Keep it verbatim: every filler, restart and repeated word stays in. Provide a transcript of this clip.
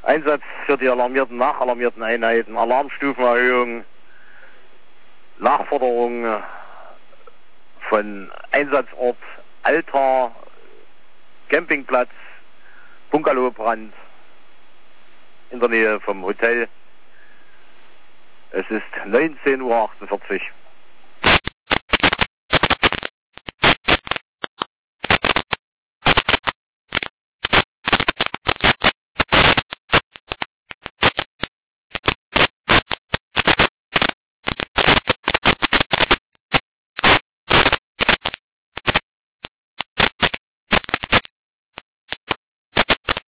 Einsatz für die alarmierten, nachalarmierten Einheiten, Alarmstufenerhöhung, Nachforderung von Einsatzort, Altar, Campingplatz, Bungalowbrand in der Nähe vom Hotel. Es ist neunzehn Uhr achtundvierzig.